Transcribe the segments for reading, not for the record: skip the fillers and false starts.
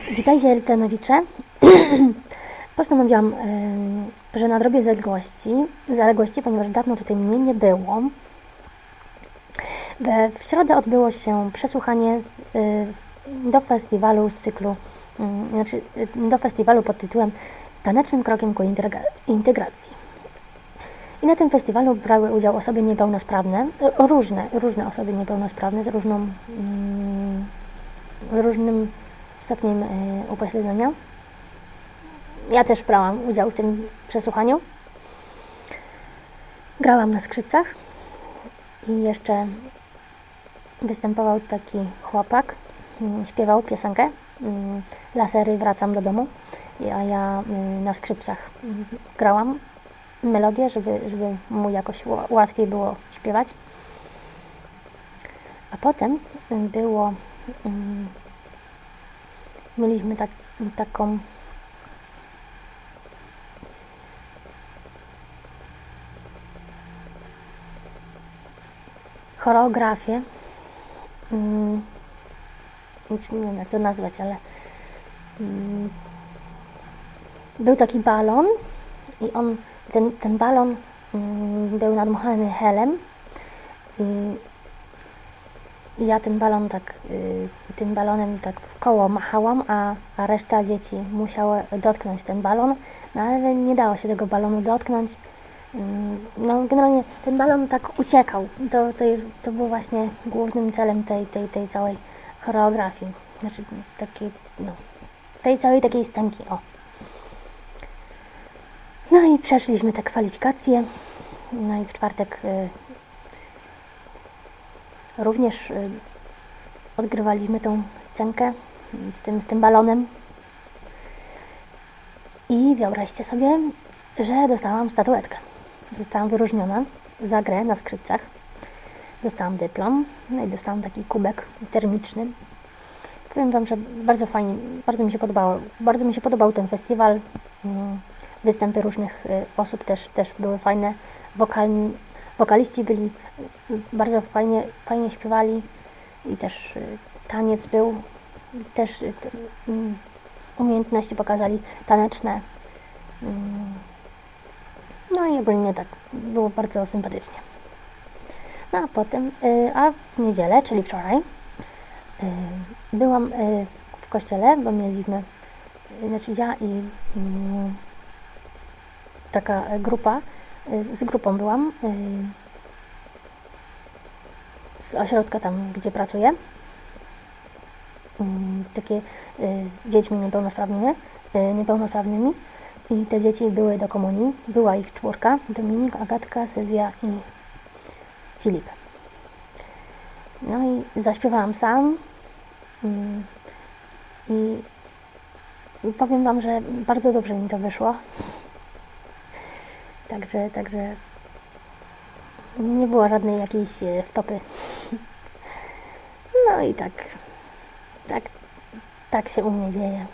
Witajcie, Eltenowicze. Postanowiłam, że nadrobię zaległości, ponieważ dawno tutaj mnie nie było. W środę odbyło się przesłuchanie do festiwalu z cyklu, do festiwalu pod tytułem Tanecznym krokiem ku integracji. I na tym festiwalu brały udział osoby niepełnosprawne, różne osoby niepełnosprawne z różnym stopniem upośledzenia. Ja też brałam udział w tym przesłuchaniu. Grałam na skrzypcach i jeszcze występował taki chłopak, śpiewał piosenkę Lasery, wracam do domu, a ja na skrzypcach grałam melodię, żeby mu jakoś łatwiej było śpiewać. A potem mieliśmy taką choreografię, nie wiem jak to nazwać, ale był taki balon i ten balon był nadmuchany helem i ja tym balonem tak w koło machałam, a reszta dzieci musiała dotknąć ten balon, no ale nie dało się tego balonu dotknąć. No generalnie ten balon tak uciekał. To było właśnie głównym celem tej całej choreografii. Znaczy tej całej takiej scenki, o. No i przeszliśmy te kwalifikacje. No i w czwartek również odgrywaliśmy tą scenkę z tym balonem. I wyobraźcie sobie, że dostałam statuetkę. Zostałam wyróżniona za grę na skrzypcach. Dostałam dyplom, no i dostałam taki kubek termiczny. Powiem Wam, że bardzo fajnie, bardzo mi się podobał ten festiwal. Występy różnych osób też były fajne. Wokaliści byli bardzo fajnie śpiewali i też taniec był. Też umiejętności pokazali taneczne. No i ogólnie tak było bardzo sympatycznie. No a potem, a w niedzielę, czyli wczoraj, byłam w kościele, bo mieliśmy, znaczy ja i taka grupa, z grupą byłam z ośrodka tam, gdzie pracuję, takie z dziećmi niepełnosprawnymi i te dzieci były do komunii, była ich 4, Dominik, Agatka, Sylwia i Filip. No i zaśpiewałam sam i powiem Wam, że bardzo dobrze mi to wyszło. Także nie było żadnej jakiejś wtopy. No i tak się u mnie dzieje.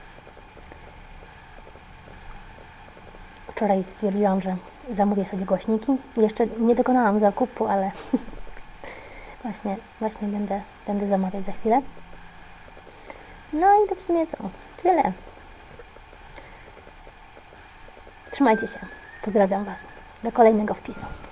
Wczoraj stwierdziłam, że zamówię sobie głośniki. Jeszcze nie dokonałam zakupu, ale właśnie będę zamawiać za chwilę. No i to w sumie co? Tyle. Trzymajcie się. Pozdrawiam Was. Do kolejnego wpisu.